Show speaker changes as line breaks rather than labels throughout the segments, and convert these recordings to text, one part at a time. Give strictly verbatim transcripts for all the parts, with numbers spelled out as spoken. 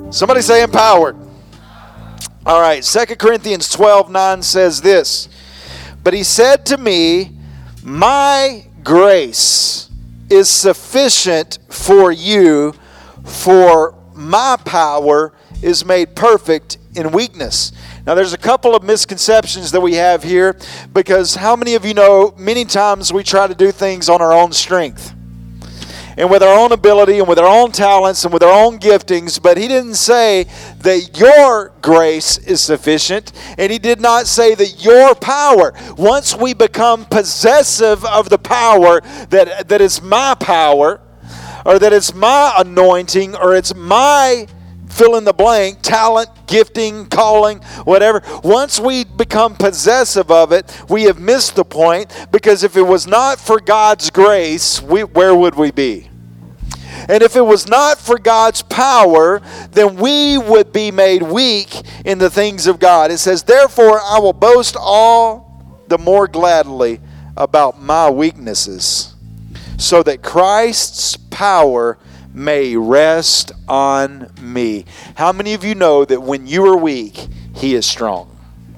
Somebody say empowered. All right, Second Corinthians twelve nine says this. But he said to me, my grace is sufficient for you, for my power is made perfect in weakness. Now, there's a couple of misconceptions that we have here, because how many of you know many times we try to do things on our own strength and with our own ability and with our own talents and with our own giftings, but he didn't say that your grace is sufficient, and he did not say that your power, once we become possessive of the power that, that is my power, or that it's my anointing, or it's my fill in the blank, talent, gifting, calling, whatever. Once we become possessive of it, we have missed the point, because if it was not for God's grace, we, where would we be? And if it was not for God's power, then we would be made weak in the things of God. It says, therefore, I will boast all the more gladly about my weaknesses, so that Christ's power may rest on me. How many of you know that when you are weak, he is strong?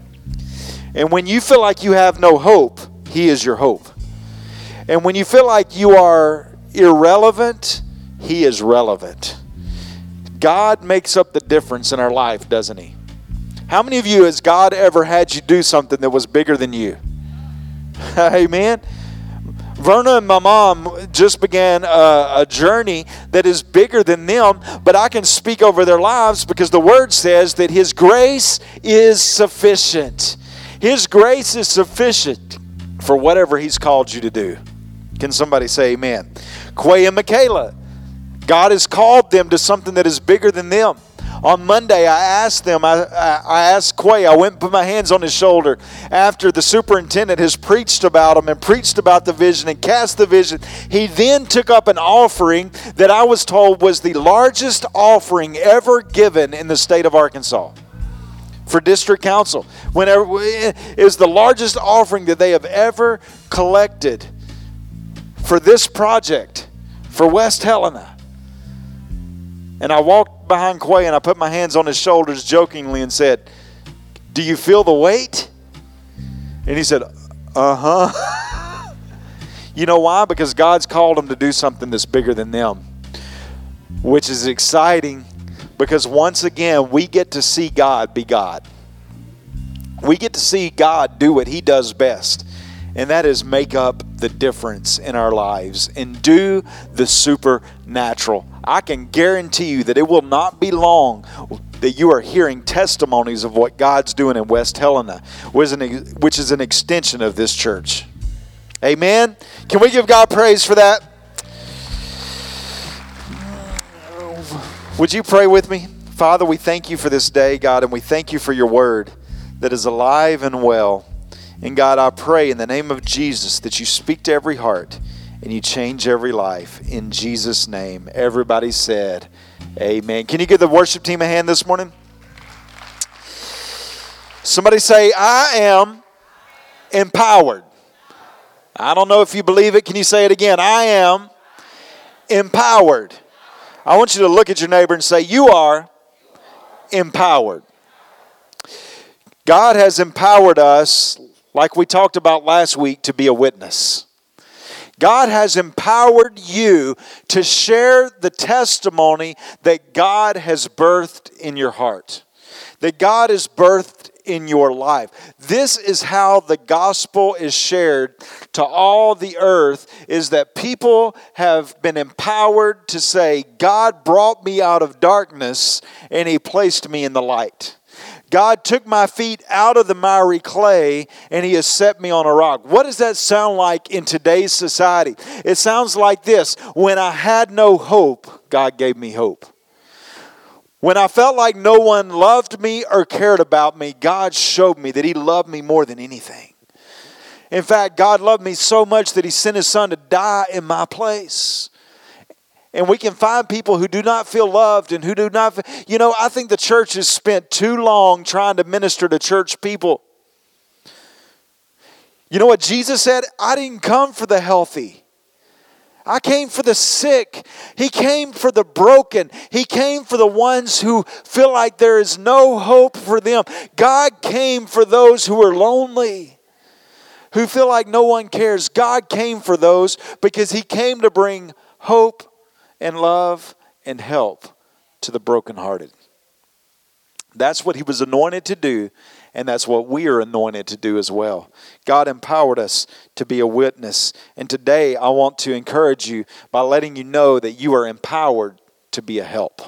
And when you feel like you have no hope, he is your hope. And when you feel like you are irrelevant, he is relevant. God makes up the difference in our life, doesn't he? How many of you has God ever had you do something that was bigger than you? Amen. Verna and my mom just began a, a journey that is bigger than them, but I can speak over their lives because the Word says that His grace is sufficient. His grace is sufficient for whatever He's called you to do. Can somebody say amen? Quay and Michaela, God has called them to something that is bigger than them. On Monday, I asked them, I, I, I asked Quay, I went and put my hands on his shoulder after the superintendent has preached about him and preached about the vision and cast the vision. He then took up an offering that I was told was the largest offering ever given in the state of Arkansas for district council. Whenever it is the largest offering that they have ever collected for this project, for West Helena. And I walked behind Quay and I put my hands on his shoulders jokingly and said, do you feel the weight? And he said, uh-huh. You know why? Because God's called him to do something that's bigger than them, which is exciting, because once again, we get to see God be God. We get to see God do what He does best, and that is make up the difference in our lives and do the supernatural. I can guarantee you that it will not be long that you are hearing testimonies of what God's doing in West Helena, which is an extension of this church. Amen? Can we give God praise for that? Would you pray with me? Father, we thank you for this day, God, and we thank you for your word that is alive and well. And God, I pray in the name of Jesus that you speak to every heart and you change every life. In Jesus' name. Everybody said, amen. Can you give the worship team a hand this morning? Somebody say, I am empowered. I don't know if you believe it. Can you say it again? I am empowered. I want you to look at your neighbor and say, you are empowered. God has empowered us, like we talked about last week, to be a witness. God has empowered you to share the testimony that God has birthed in your heart, that God has birthed in your life. This is how the gospel is shared to all the earth, is that people have been empowered to say, God brought me out of darkness and He placed me in the light. God took my feet out of the miry clay and He has set me on a rock. What does that sound like in today's society? It sounds like this. When I had no hope, God gave me hope. When I felt like no one loved me or cared about me, God showed me that He loved me more than anything. In fact, God loved me so much that He sent His Son to die in my place. And we can find people who do not feel loved and who do not, you know, I think the church has spent too long trying to minister to church people. You know what Jesus said? I didn't come for the healthy. I came for the sick. He came for the broken. He came for the ones who feel like there is no hope for them. God came for those who are lonely, who feel like no one cares. God came for those because He came to bring hope and love and help to the brokenhearted. That's what He was anointed to do, and that's what we are anointed to do as well. God empowered us to be a witness. And today I want to encourage you by letting you know that you are empowered to be a help.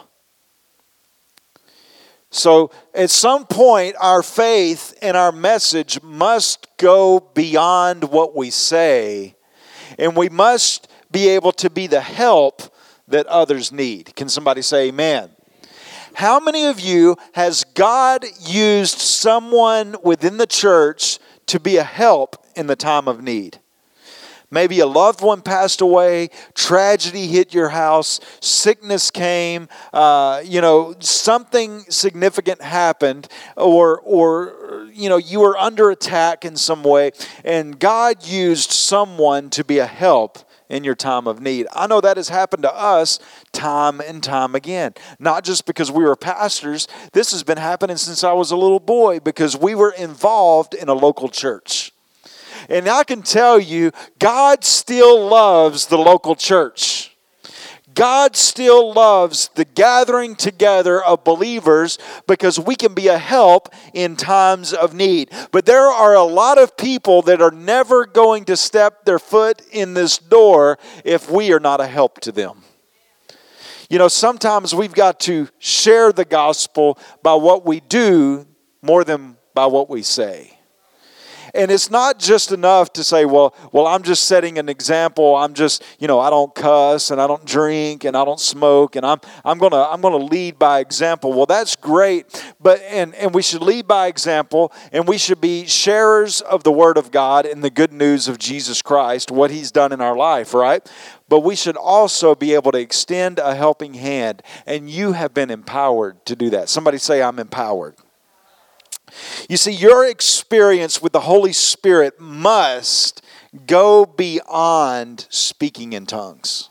So at some point, our faith and our message must go beyond what we say, and we must be able to be the help that others need. Can somebody say amen? How many of you has God used someone within the church to be a help in the time of need? Maybe a loved one passed away, tragedy hit your house, sickness came, uh, you know, something significant happened, or, or, you know, you were under attack in some way, and God used someone to be a help in your time of need. I know that has happened to us time and time again. Not just because we were pastors. This has been happening since I was a little boy because we were involved in a local church. And I can tell you, God still loves the local church. God still loves the gathering together of believers because we can be a help in times of need. But there are a lot of people that are never going to step their foot in this door if we are not a help to them. You know, sometimes we've got to share the gospel by what we do more than by what we say. And it's not just enough to say, well, well, I'm just setting an example. I'm just, you know, I don't cuss and I don't drink and I don't smoke and I'm I'm gonna I'm gonna lead by example. Well, that's great, but and, and we should lead by example, and we should be sharers of the Word of God and the good news of Jesus Christ, what He's done in our life, right? But we should also be able to extend a helping hand, and you have been empowered to do that. Somebody say, I'm empowered. You see, your experience with the Holy Spirit must go beyond speaking in tongues.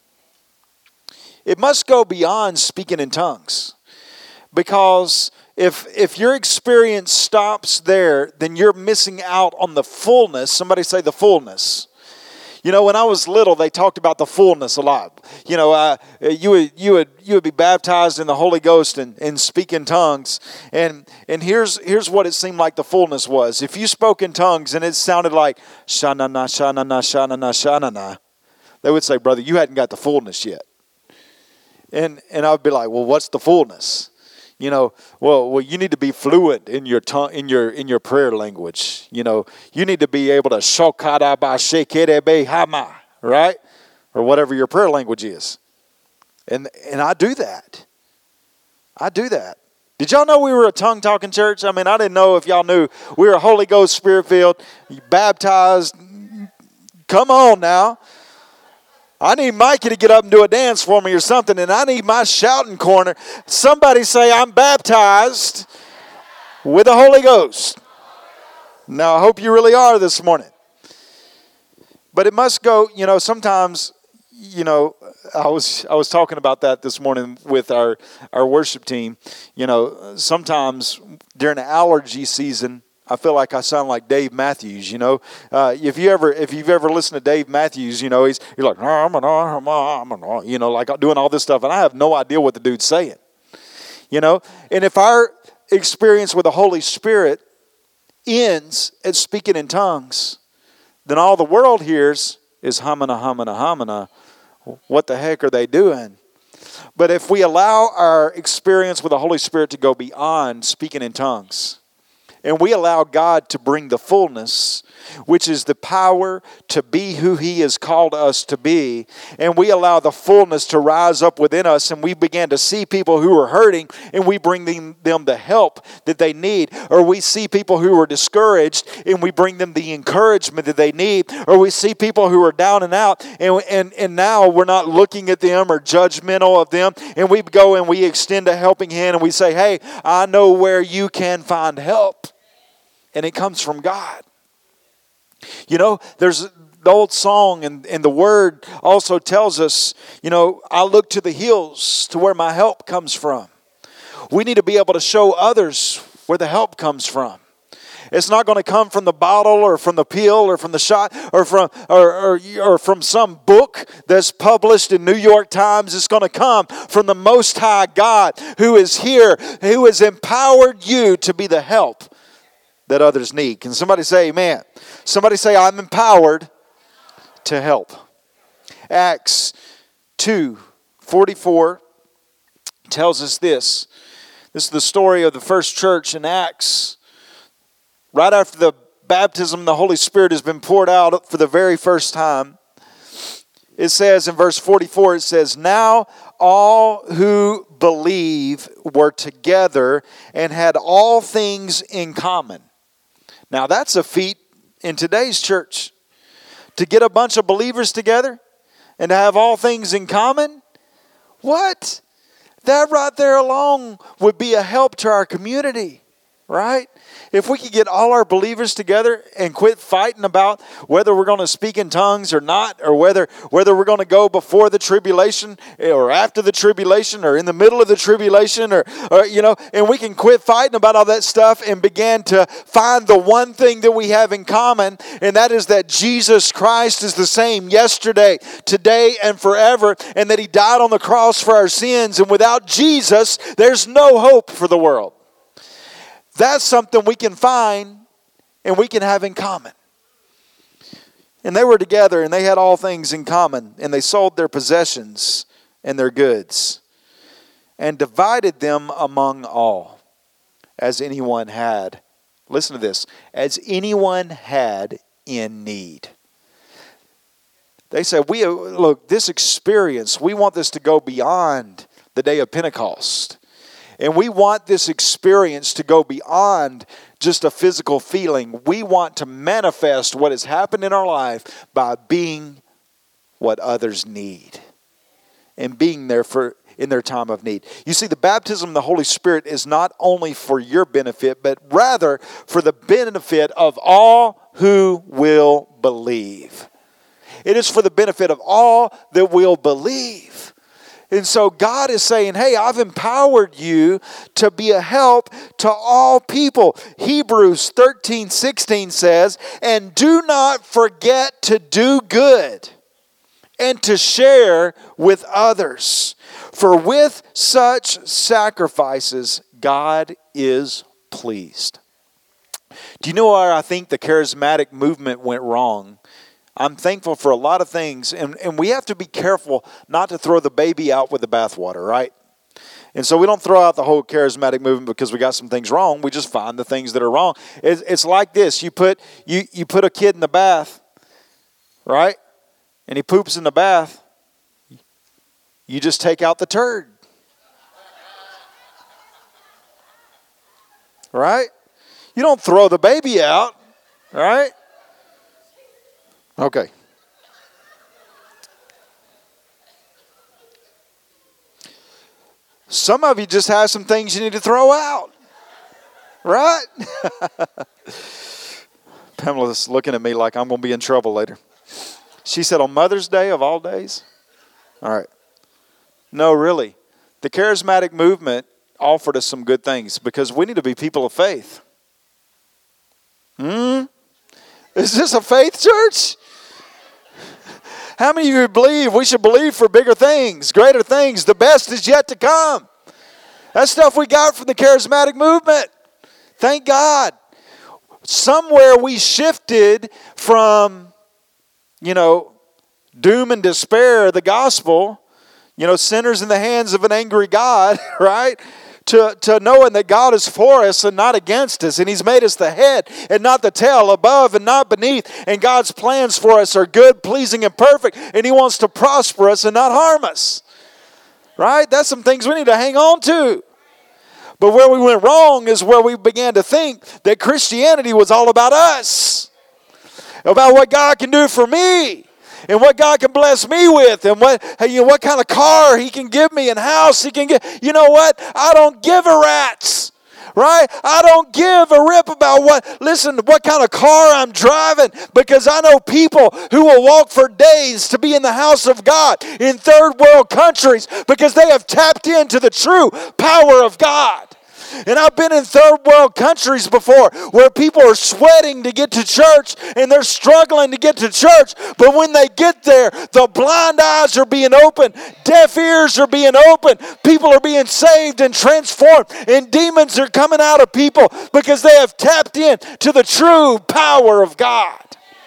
It must go beyond speaking in tongues. Because if, if your experience stops there, then you're missing out on the fullness. Somebody say the fullness. You know, when I was little, they talked about the fullness a lot. You know, uh, you would you would you would be baptized in the Holy Ghost and, and speak in tongues. And and here's here's what it seemed like the fullness was. If you spoke in tongues and it sounded like sha-na-na, sha-na-na, sha-na-na, sha-na-na, they would say, brother, you hadn't got the fullness yet. And and I would be like, well, what's the fullness? You know, well, well, you need to be fluent in your tongue, in your in your prayer language. You know, you need to be able to shokada ba shekerebe hama, right, or whatever your prayer language is. And and I do that. I do that. Did y'all know we were a tongue talking church? I mean, I didn't know if y'all knew we were Holy Ghost Spirit filled, baptized. Come on now. I need Mikey to get up and do a dance for me or something, and I need my shouting corner. Somebody say, I'm baptized with the Holy Ghost. Now, I hope you really are this morning. But it must go, you know, sometimes, you know, I was I was talking about that this morning with our, our worship team. You know, sometimes during the allergy season, I feel like I sound like Dave Matthews, you know. Uh, if you ever, if you've ever listened to Dave Matthews, you know, he's you're like, you know, like doing all this stuff, and I have no idea what the dude's saying, you know. And if our experience with the Holy Spirit ends at speaking in tongues, then all the world hears is hamana, hamana, hamana. What the heck are they doing? But if we allow our experience with the Holy Spirit to go beyond speaking in tongues, and we allow God to bring the fullness, which is the power to be who He has called us to be, and we allow the fullness to rise up within us, and we begin to see people who are hurting, and we bring them, them the help that they need, or we see people who are discouraged, and we bring them the encouragement that they need, or we see people who are down and out, and, and, and now we're not looking at them or judgmental of them, and we go and we extend a helping hand, and we say, hey, I know where you can find help. And it comes from God. You know, there's the old song and, and the word also tells us, you know, I look to the hills to where my help comes from. We need to be able to show others where the help comes from. It's not going to come from the bottle or from the pill or from the shot or from or, or, or from some book that's published in New York Times. It's going to come from the Most High God who is here, who has empowered you to be the help that others need. Can somebody say amen? Somebody say, I'm empowered to help. Acts two forty-four tells us this. This is the story of the first church in Acts. Right after the baptism, the Holy Spirit has been poured out for the very first time. It says in verse forty-four, it says, now all who believe were together and had all things in common. Now that's a feat in today's church. To get a bunch of believers together and to have all things in common. What? That right there alone would be a help to our community, right? If we could get all our believers together and quit fighting about whether we're going to speak in tongues or not, or whether whether we're going to go before the tribulation or after the tribulation or in the middle of the tribulation, or, or you know, and we can quit fighting about all that stuff and begin to find the one thing that we have in common, and that is that Jesus Christ is the same yesterday, today, and forever, and that He died on the cross for our sins, and without Jesus, there's no hope for the world. That's something we can find and we can have in common. And they were together and they had all things in common. And they sold their possessions and their goods and divided them among all as anyone had. Listen to this. As anyone had in need. They said, "We look, this experience, we want this to go beyond the day of Pentecost. And we want this experience to go beyond just a physical feeling. We want to manifest what has happened in our life by being what others need and being there for in their time of need." You see, the baptism of the Holy Spirit is not only for your benefit, but rather for the benefit of all who will believe. It is for the benefit of all that will believe. And so God is saying, hey, I've empowered you to be a help to all people. Hebrews thirteen sixteen says, and do not forget to do good and to share with others. For with such sacrifices, God is pleased. Do you know where I think the charismatic movement went wrong? I'm thankful for a lot of things, and, and we have to be careful not to throw the baby out with the bathwater, right? And so we don't throw out the whole charismatic movement because we got some things wrong. We just find the things that are wrong. It's, it's like this. You put you, you put a kid in the bath, right? And he poops in the bath. You just take out the turd. Right? You don't throw the baby out, right? Okay. Some of you just have some things you need to throw out. Right? Pamela's looking at me like I'm going to be in trouble later. She said, on Mother's Day of all days? All right. No, really. The charismatic movement offered us some good things because we need to be people of faith. Hmm? Is this a faith church? How many of you believe we should believe for bigger things, greater things? The best is yet to come. That's stuff we got from the charismatic movement. Thank God. Somewhere we shifted from, you know, doom and despair of the gospel, you know, sinners in the hands of an angry God, right? To, to knowing that God is for us and not against us. And He's made us the head and not the tail, above and not beneath. And God's plans for us are good, pleasing, and perfect. And He wants to prosper us and not harm us. Right? That's some things we need to hang on to. But where we went wrong is where we began to think that Christianity was all about us. About what God can do for me. And what God can bless me with, and what you know, what kind of car He can give me, and house He can get. You know what? I don't give a rat's. right? I don't give a rip about what, listen, what kind of car I'm driving, because I know people who will walk for days to be in the house of God in third world countries because they have tapped into the true power of God. And I've been in third world countries before where people are sweating to get to church and they're struggling to get to church. But when they get there, the blind eyes are being opened. Deaf ears are being opened. People are being saved and transformed. And demons are coming out of people because they have tapped in to the true power of God.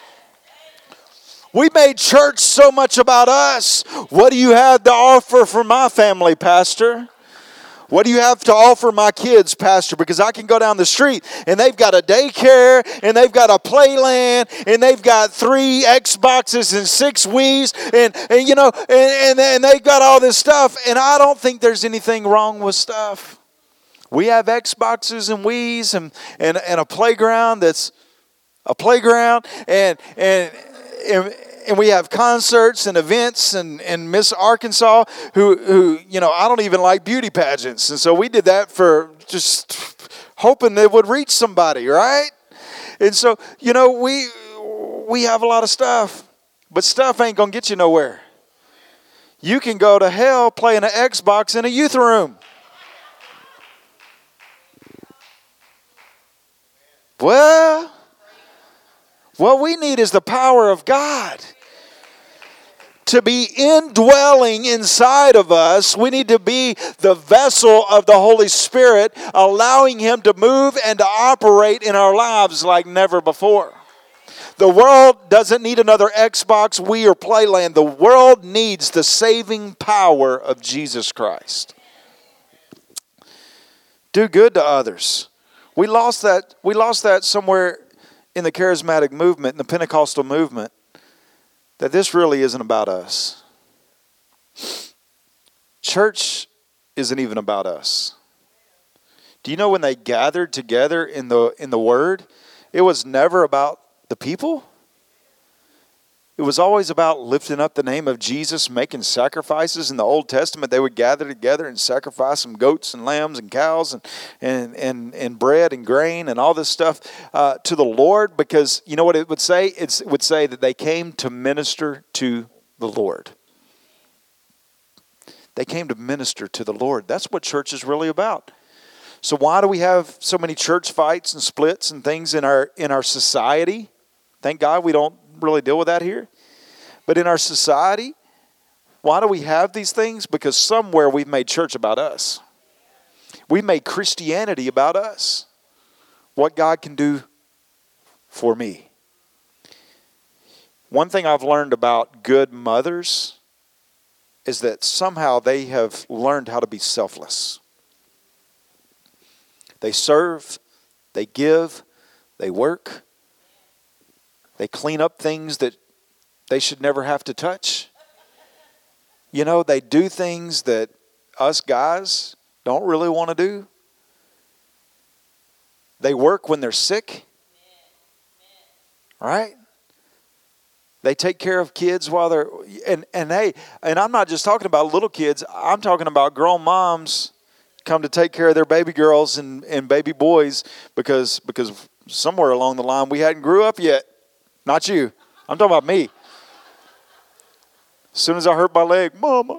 We made church so much about us. What do you have to offer for my family, Pastor? What do you have to offer my kids, Pastor? Because I can go down the street and they've got a daycare and they've got a playland and they've got three Xboxes and six Wiis and, and you know, and, and, and they've got all this stuff. And I don't think there's anything wrong with stuff. We have Xboxes and Wiis and, and, and a playground that's a playground and and and And we have concerts and events, and, and Miss Arkansas, who, who, you know, I don't even like beauty pageants. And so we did that for just hoping it would reach somebody, right? And so, you know, we we have a lot of stuff. But stuff ain't going to get you nowhere. You can go to hell playing an Xbox in a youth room. Well, what we need is the power of God to be indwelling inside of us. We need to be the vessel of the Holy Spirit, allowing Him to move and to operate in our lives like never before. The world doesn't need another Xbox, Wii, or Playland. The world needs the saving power of Jesus Christ. Do good to others. We lost that, we lost that somewhere in the charismatic movement, in the Pentecostal movement, that this really isn't about us. Church isn't even about us. Do you know when they gathered together in the in the Word, it was never about the people? It was always about lifting up the name of Jesus, making sacrifices. In the Old Testament, they would gather together and sacrifice some goats and lambs and cows and and and, and bread and grain and all this stuff uh, to the Lord, because you know what it would say? It's, it would say that they came to minister to the Lord. They came to minister to the Lord. That's what church is really about. So why do we have so many church fights and splits and things in our in our society? Thank God we don't really deal with that here. But in our society, why do we have these things? Because somewhere we've made church about us. We've made Christianity about us. What God can do for me. One thing I've learned about good mothers is that somehow they have learned how to be selfless. They serve, they give, they work. They clean up things that they should never have to touch. You know, they do things that us guys don't really want to do. They work when they're sick. Right? They take care of kids while they're, and, and hey, and I'm not just talking about little kids. I'm talking about grown moms come to take care of their baby girls and, and baby boys because, because somewhere along the line we hadn't grew up yet. Not you. I'm talking about me. As soon as I hurt my leg, Mama,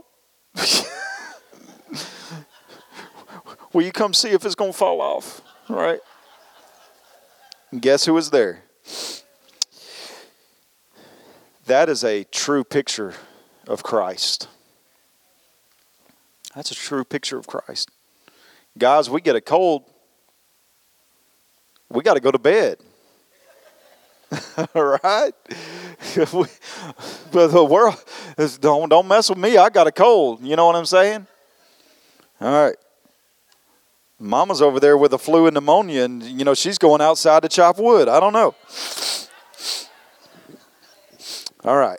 will you come see if it's going to fall off? Right? And guess who was there? That is a true picture of Christ. That's a true picture of Christ. Guys, we get a cold, we got to go to bed. Right? But the world is, don't don't mess with me. I got a cold. You know what I'm saying? All right. Mama's over there with a flu and pneumonia, and you know she's going outside to chop wood. I don't know. All right.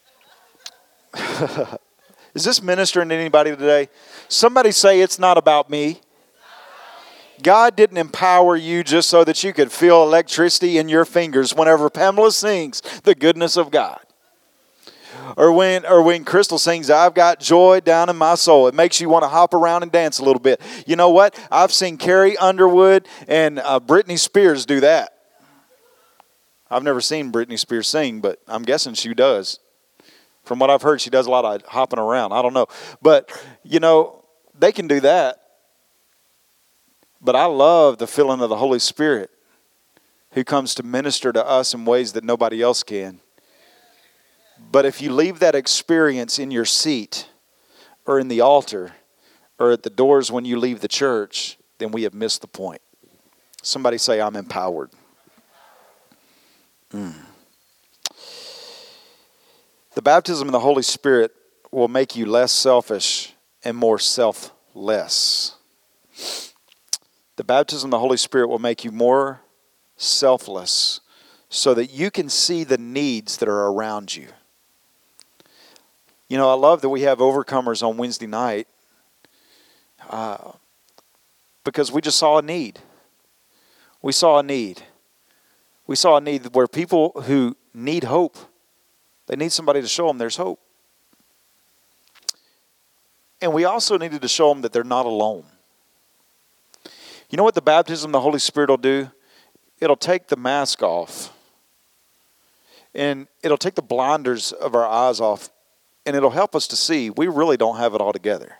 Is this ministering to anybody today? Somebody say it's not about me. God didn't empower you just so that you could feel electricity in your fingers whenever Pamela sings the goodness of God. Or when or when Crystal sings, I've got joy down in my soul. It makes you want to hop around and dance a little bit. You know what? I've seen Carrie Underwood and uh, Britney Spears do that. I've never seen Britney Spears sing, but I'm guessing she does. From what I've heard, she does a lot of hopping around. I don't know. But, you know, they can do that. But I love the feeling of the Holy Spirit who comes to minister to us in ways that nobody else can. But if you leave that experience in your seat or in the altar or at the doors when you leave the church, then we have missed the point. Somebody say, I'm empowered. Mm. The baptism of the Holy Spirit will make you less selfish and more selfless. The baptism of the Holy Spirit will make you more selfless so that you can see the needs that are around you. You know, I love that we have overcomers on Wednesday night uh, because we just saw a need. We saw a need. We saw a need where people who need hope, they need somebody to show them there's hope. And we also needed to show them that they're not alone. You know what the baptism of the Holy Spirit will do? It'll take the mask off. And it'll take the blinders of our eyes off. And it'll help us to see we really don't have it all together.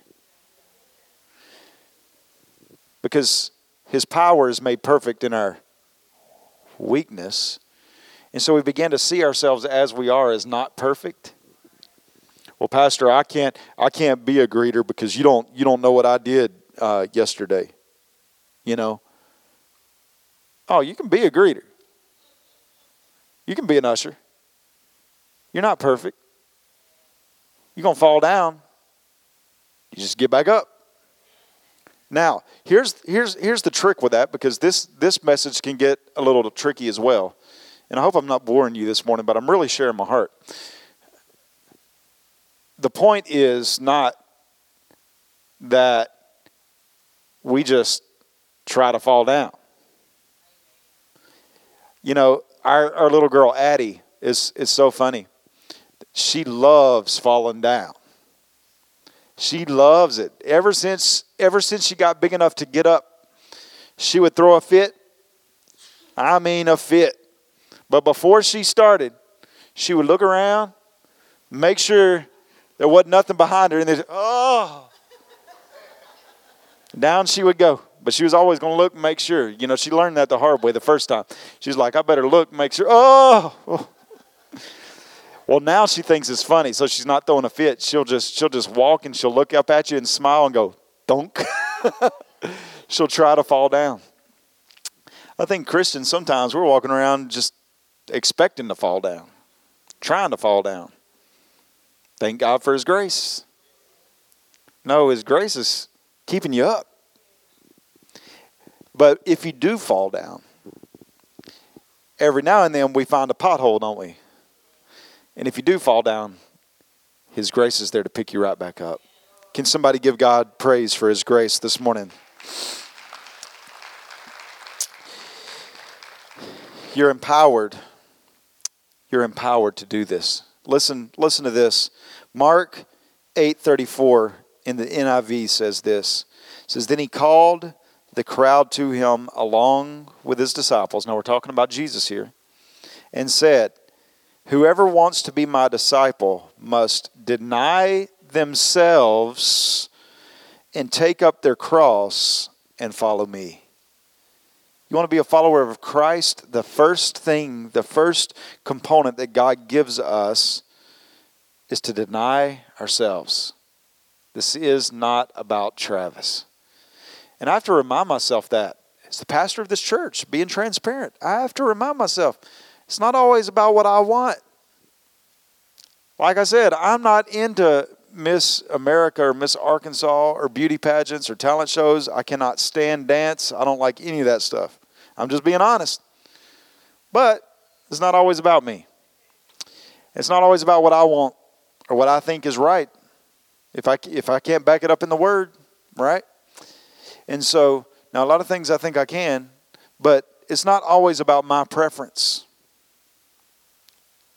Because His power is made perfect in our weakness. And so we begin to see ourselves as we are as not perfect. Well, Pastor, I can't I can't be a greeter because you don't you don't know what I did uh, yesterday. You know. Oh, you can be a greeter. You can be an usher. You're not perfect. You're going to fall down. You just get back up. Now, here's here's here's the trick with that, because this this message can get a little tricky as well. And I hope I'm not boring you this morning, but I'm really sharing my heart. The point is not that we just try to fall down. You know, our, our little girl, Addie, is, is so funny. She loves falling down. She loves it. Ever since, ever since she got big enough to get up, she would throw a fit. I mean a fit. But before she started, she would look around, make sure there wasn't nothing behind her, and then, oh, down she would go. But she was always going to look and make sure. You know, she learned that the hard way the first time. She was like, I better look and make sure. Oh! Well, now she thinks it's funny, so she's not throwing a fit. She'll just she'll just walk and she'll look up at you and smile and go, donk. She'll try to fall down. I think Christians, sometimes we're walking around just expecting to fall down, trying to fall down. Thank God for His grace. No, His grace is keeping you up. But if you do fall down, every now and then we find a pothole, don't we? And if you do fall down, His grace is there to pick you right back up. Can somebody give God praise for His grace this morning? You're empowered. You're empowered to do this. Listen, listen to this. Mark eight thirty-four in the N I V says this. It says, then He called the crowd to Him along with His disciples. Now we're talking about Jesus here. And said, whoever wants to be my disciple must deny themselves and take up their cross and follow me. You want to be a follower of Christ? The first thing, the first component that God gives us is to deny ourselves. This is not about Travis. And I have to remind myself that. As the pastor of this church, being transparent, I have to remind myself, it's not always about what I want. Like I said, I'm not into Miss America or Miss Arkansas or beauty pageants or talent shows. I cannot stand dance. I don't like any of that stuff. I'm just being honest. But it's not always about me. It's not always about what I want or what I think is right. If I, if I can't back it up in the Word, right? And so, now a lot of things I think I can, but it's not always about my preference.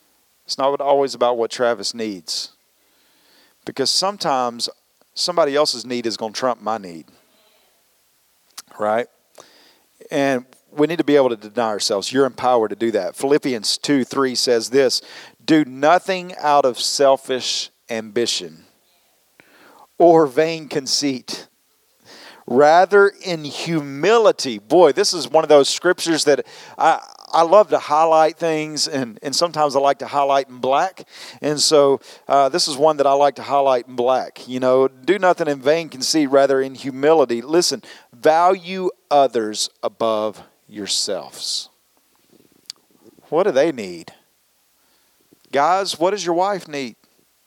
It's not always about what Travis needs. Because sometimes somebody else's need is going to trump my need. Right? And we need to be able to deny ourselves. You're empowered to do that. Philippians two three says this, do nothing out of selfish ambition or vain conceit. Rather in humility. Boy, this is one of those scriptures that I, I love to highlight things, and, and sometimes I like to highlight in black. And so uh, this is one that I like to highlight in black. You know, do nothing in vain conceit, rather in humility. Listen, value others above yourselves. What do they need? Guys, what does your wife need?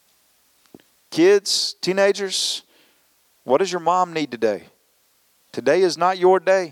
Kids, teenagers, what does your mom need today? Today is not your day.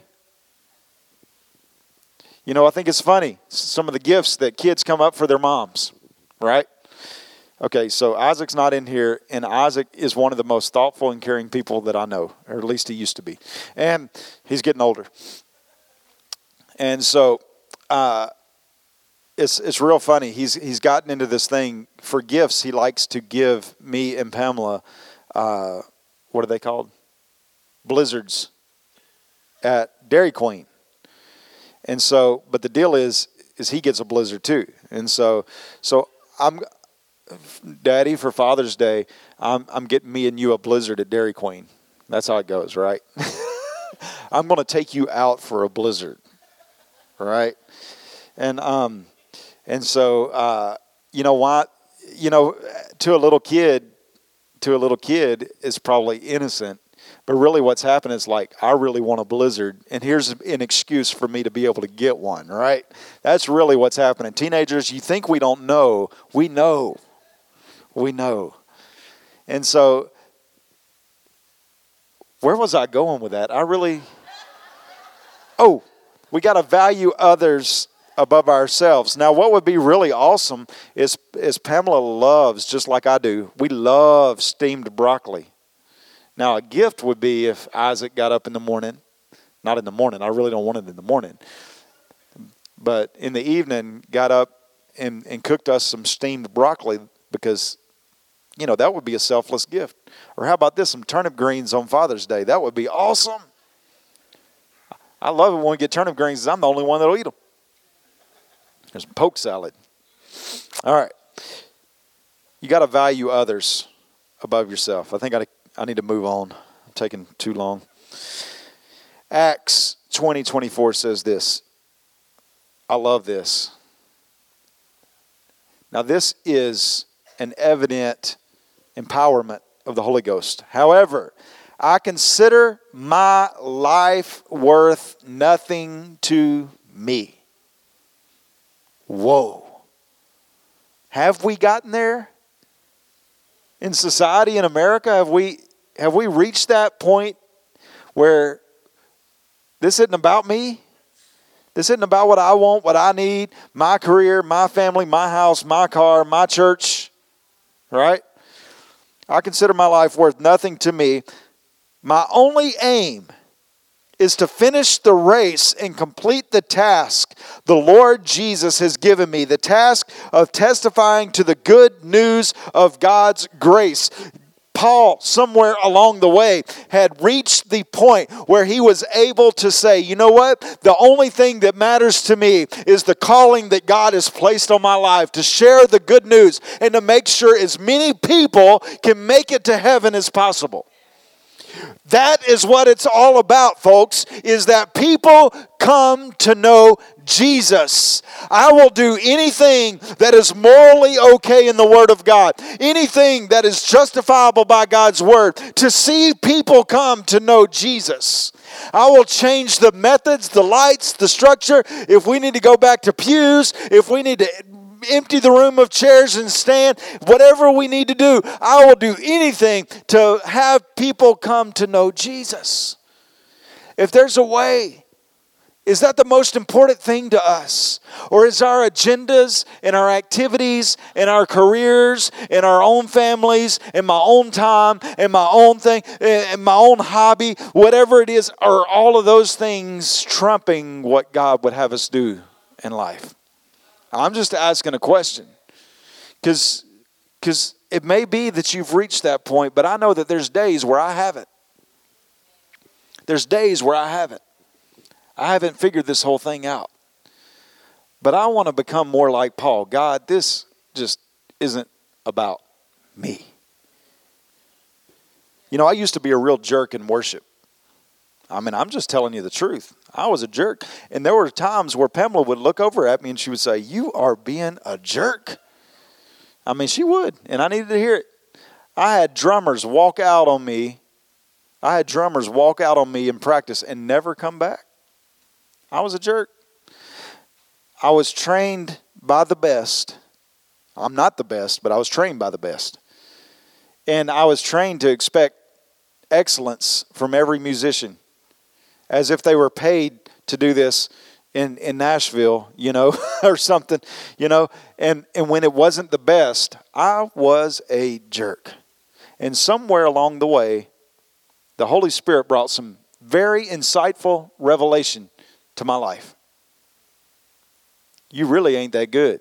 You know, I think it's funny, some of the gifts that kids come up for their moms, right? Okay, so Isaac's not in here, and Isaac is one of the most thoughtful and caring people that I know, or at least he used to be. And he's getting older. And so uh, it's it's real funny. He's he's gotten into this thing for gifts. He likes to give me and Pamela, uh, what are they called? Blizzards at Dairy Queen. And so, but the deal is, is he gets a blizzard too. And so, so I'm, Daddy, for Father's Day, I'm I'm getting me and you a blizzard at Dairy Queen. That's how it goes, right? I'm going to take you out for a blizzard, right? And um, and so uh, you know what? You know, to a little kid, to a little kid, it's probably innocent. But really what's happened is like, I really want a blizzard, and here's an excuse for me to be able to get one, right? That's really what's happening. Teenagers, you think we don't know. We know. We know. And so, where was I going with that? I really, oh, we got to value others above ourselves. Now, what would be really awesome is, is Pamela loves, just like I do, we love steamed broccoli. Now, a gift would be if Isaac got up in the morning, not in the morning, I really don't want it in the morning, but in the evening got up and, and cooked us some steamed broccoli, because, you know, that would be a selfless gift. Or how about this, some turnip greens on Father's Day? That would be awesome. I love it when we get turnip greens, because I'm the only one that will eat them. There's some poke salad. All right. You got to value others above yourself. I think I I need to move on. I'm taking too long. Acts twenty twenty-four says this. I love this. Now, this is an evident empowerment of the Holy Ghost. However, I consider my life worth nothing to me. Whoa. Have we gotten there? In society, in America, have we have we reached that point where this isn't about me? This isn't about what I want, what I need, my career, my family, my house, my car, my church, right? I consider my life worth nothing to me. My only aim is to finish the race and complete the task the Lord Jesus has given me, the task of testifying to the good news of God's grace. Paul, somewhere along the way, had reached the point where he was able to say, you know what? The only thing that matters to me is the calling that God has placed on my life to share the good news and to make sure as many people can make it to heaven as possible. That is what it's all about, folks, is that people come to know Jesus. I will do anything that is morally okay in the Word of God, anything that is justifiable by God's Word, to see people come to know Jesus. I will change the methods, the lights, the structure. If we need to go back to pews, if we need to empty the room of chairs and stand, whatever we need to do, I will do anything to have people come to know Jesus. If there's a way, is that the most important thing to us? Or is our agendas and our activities and our careers and our own families and my own time and my own thing and my own hobby, whatever it is, are all of those things trumping what God would have us do in life? I'm just asking a question. Because because it may be that you've reached that point, but I know that there's days where I haven't. There's days where I haven't. I haven't figured this whole thing out. But I want to become more like Paul. God, this just isn't about me. You know, I used to be a real jerk in worship. I mean, I'm just telling you the truth. I was a jerk. And there were times where Pamela would look over at me and she would say, "You are being a jerk." I mean, she would. And I needed to hear it. I had drummers walk out on me. I had drummers walk out on me in practice and never come back. I was a jerk. I was trained by the best. I'm not the best, but I was trained by the best. And I was trained to expect excellence from every musician, as if they were paid to do this in, in Nashville, you know, or something, you know. And, and when it wasn't the best, I was a jerk. And somewhere along the way, the Holy Spirit brought some very insightful revelation to my life. You really ain't that good.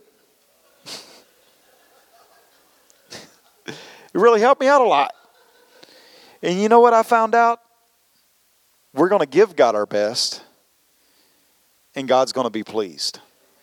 It really helped me out a lot. And you know what I found out? We're going to give God our best, and God's going to be pleased.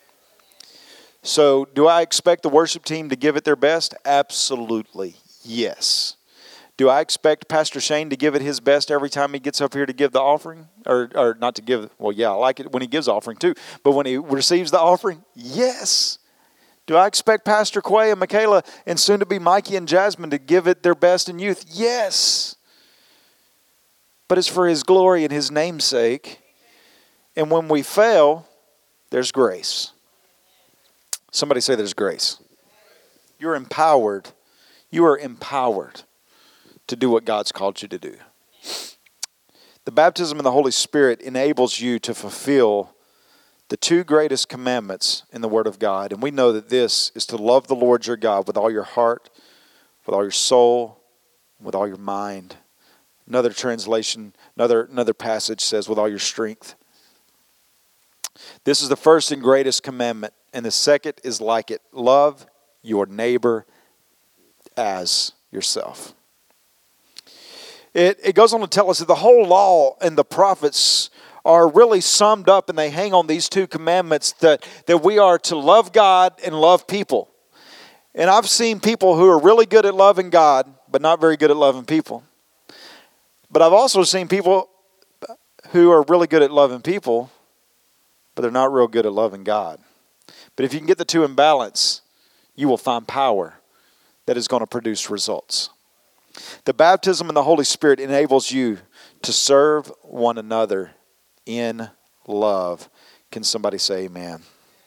So, do I expect the worship team to give it their best? Absolutely, yes. Do I expect Pastor Shane to give it his best every time he gets up here to give the offering? Or, or not to give, well, yeah, I like it when he gives offering too. But when he receives the offering, yes. Do I expect Pastor Quay and Michaela and soon to be Mikey and Jasmine to give it their best in youth? Yes. But it's for his glory and his name's sake. And when we fail, there's grace. Somebody say there's grace. You're empowered. You are empowered to do what God's called you to do. The baptism in the Holy Spirit enables you to fulfill the two greatest commandments in the Word of God. And we know that this is to love the Lord your God with all your heart, with all your soul, with all your mind. Another translation, another, another passage says with all your strength. This is the first and greatest commandment. And the second is like it. Love your neighbor as yourself. It, it goes on to tell us that the whole law and the prophets are really summed up, and they hang on these two commandments, that, that we are to love God and love people. And I've seen people who are really good at loving God, but not very good at loving people. But I've also seen people who are really good at loving people, but they're not real good at loving God. But if you can get the two in balance, you will find power that is going to produce results. The baptism in the Holy Spirit enables you to serve one another in love. Can somebody say amen?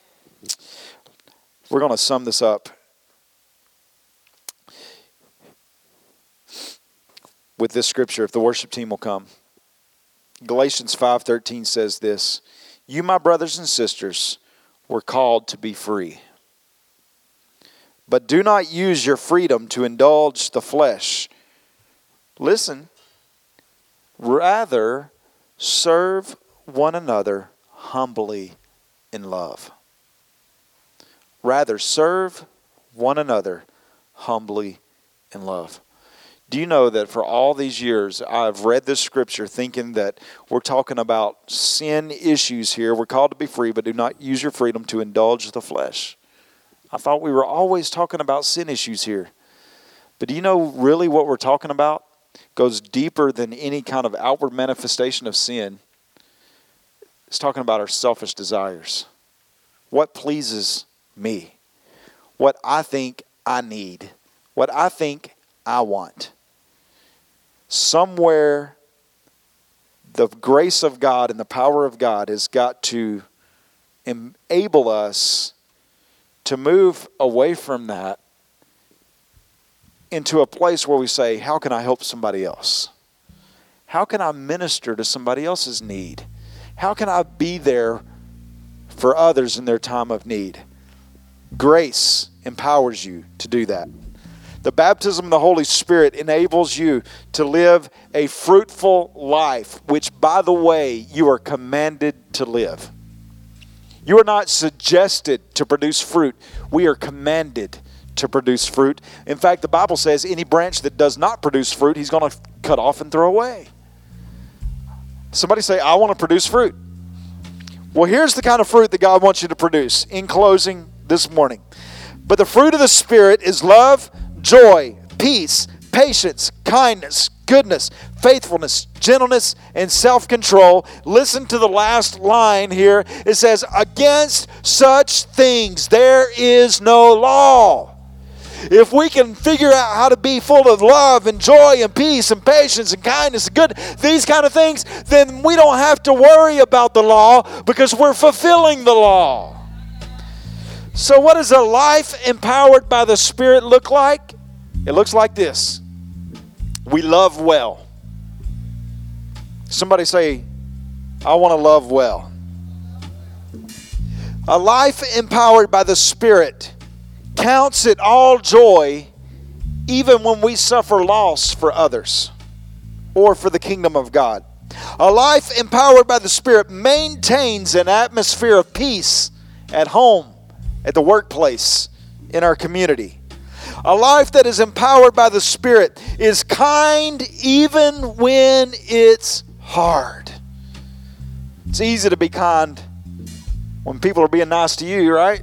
We're going to sum this up with this scripture, if the worship team will come. Galatians five thirteen says this: "You, my brothers and sisters, were called to be free. But do not use your freedom to indulge the flesh." Listen. "Rather, serve one another humbly in love." Rather, serve one another humbly in love. Do you know that for all these years, I've read this scripture thinking that we're talking about sin issues here. We're called to be free, but do not use your freedom to indulge the flesh. I thought we were always talking about sin issues here. But do you know really what we're talking about goes deeper than any kind of outward manifestation of sin? It's talking about our selfish desires. What pleases me? What I think I need? What I think I want? Somewhere, the grace of God and the power of God has got to enable us to move away from that into a place where we say, how can I help somebody else? How can I minister to somebody else's need? How can I be there for others in their time of need? Grace empowers you to do that. The baptism of the Holy Spirit enables you to live a fruitful life, which, by the way, you are commanded to live. You are not suggested to produce fruit. We are commanded to produce fruit. In fact, the Bible says any branch that does not produce fruit, he's going to cut off and throw away. Somebody say, I want to produce fruit. Well, here's the kind of fruit that God wants you to produce in closing this morning. But the fruit of the Spirit is love, joy, peace, patience, kindness, goodness, faithfulness, gentleness, and self-control. Listen to the last line here. It says, against such things there is no law. If we can figure out how to be full of love and joy and peace and patience and kindness and good, these kind of things, then we don't have to worry about the law because we're fulfilling the law. So what does a life empowered by the Spirit look like? It looks like this. We love well. Somebody say, I want to love well. A life empowered by the Spirit counts it all joy even when we suffer loss for others or for the kingdom of God. A life empowered by the Spirit maintains an atmosphere of peace at home, at the workplace, in our community. A life that is empowered by the Spirit is kind even when it's hard. It's easy to be kind when people are being nice to you, right?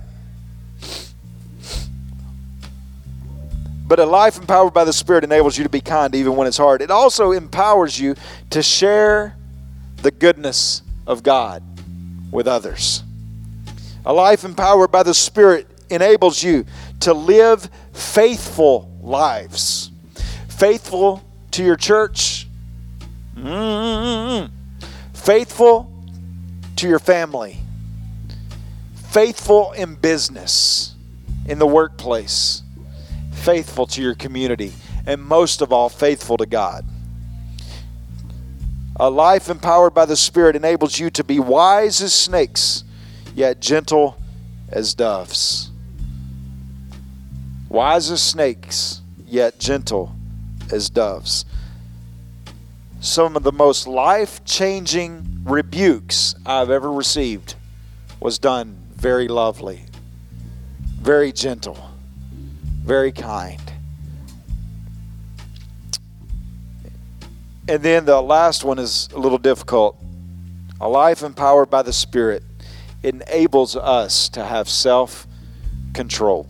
But a life empowered by the Spirit enables you to be kind even when it's hard. It also empowers you to share the goodness of God with others. A life empowered by the Spirit enables you to live faithful lives. Faithful to your church. Mm-hmm. Faithful to your family. Faithful in business, in the workplace. Faithful to your community, and most of all, faithful to God. A life empowered by the Spirit enables you to be wise as snakes, yet gentle as doves. Wise as snakes, yet gentle as doves. Some of the most life-changing rebukes I've ever received was done very lovely, very gentle, very kind. And then the last one is a little difficult. A life empowered by the Spirit enables us to have self-control.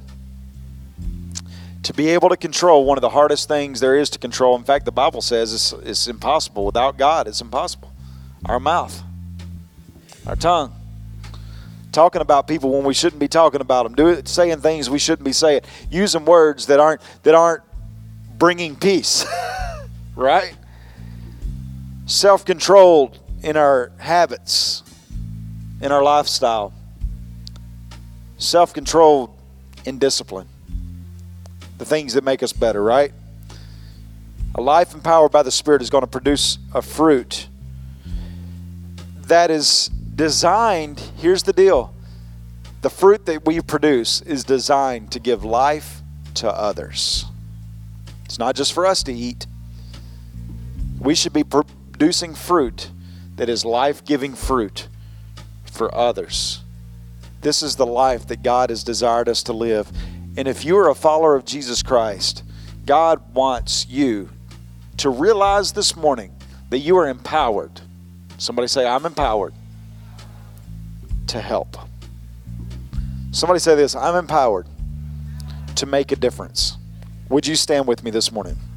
To be able to control one of the hardest things there is to control. In fact, the Bible says it's, it's impossible. Without God, it's impossible. Our mouth, our tongue. Talking about people when we shouldn't be talking about them, doing, saying things we shouldn't be saying, using words that aren't that aren't bringing peace, right? Self-controlled in our habits, in our lifestyle. Self-controlled in discipline, the things that make us better, right? A life empowered by the Spirit is going to produce a fruit that is designed, here's the deal, the fruit that we produce is designed to give life to others. It's not just for us to eat. We should be producing fruit that is life-giving fruit for others. This is the life that God has desired us to live. And if you are a follower of Jesus Christ, God wants you to realize this morning that you are empowered. Somebody say, I'm empowered to help. Somebody say this, I'm empowered to make a difference. Would you stand with me this morning?